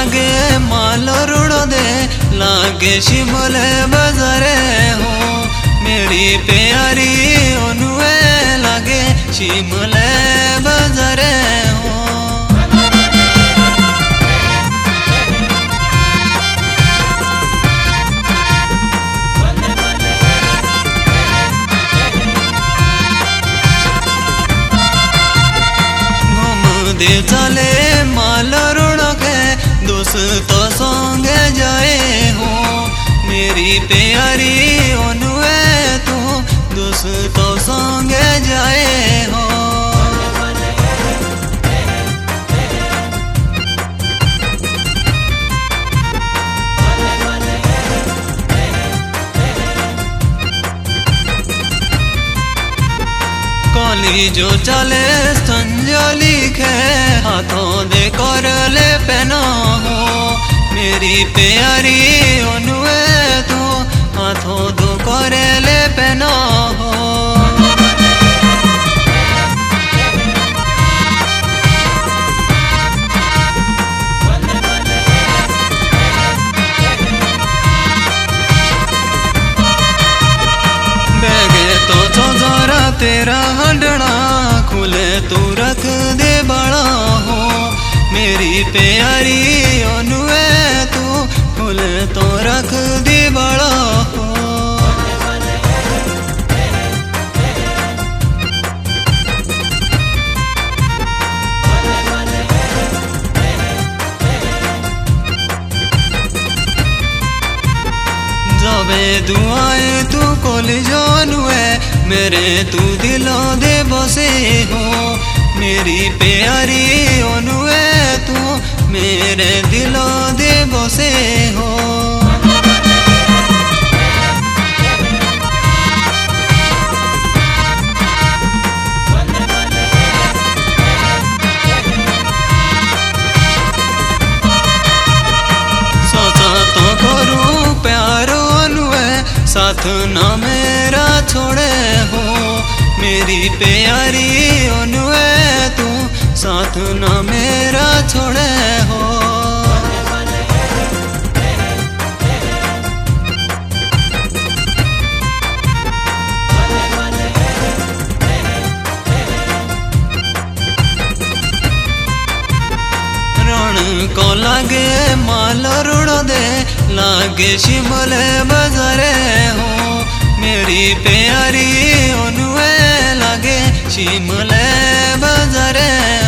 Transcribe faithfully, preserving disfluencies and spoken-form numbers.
लागे माल रुड़ दे लागे शिमले बजारे हो मेरी प्यारी ओनुए लागे शिमले बजारे हो। दे चले माल रुड़के दोस्तों संगे जाए हो मेरी प्यारी ओनुए तू दोस्तों संगे जाए हो। कॉली जो चले संजोली के हाथों दे कर ले पहना हो मेरी प्यारी ओनुए तू हाथों दो कर ले पहना हो। बैगे तो चौजरा तेरा हंडना खुले तू रख दे बड़ा हो मेरी प्यारी ओनुए तू खुले तो रख दे बड़ा हो। जबे दुआएं तू कोली जानुए मेरे तू दिलों दे बसे हो मेरी प्यारी ओनुए तू मेरे दिलों दे बसे हो। सोचा तो करूं प्यार ओनुए साथ ना मेरा छोड़े हो मेरी प्यारी ओनुए तू साथ ना मेरा छोड़े हो। रण को लागे माल रुड़ दे लागे शिमले बजारे हो मेरी प्यारी ओनुए लागे शिमले बजारे।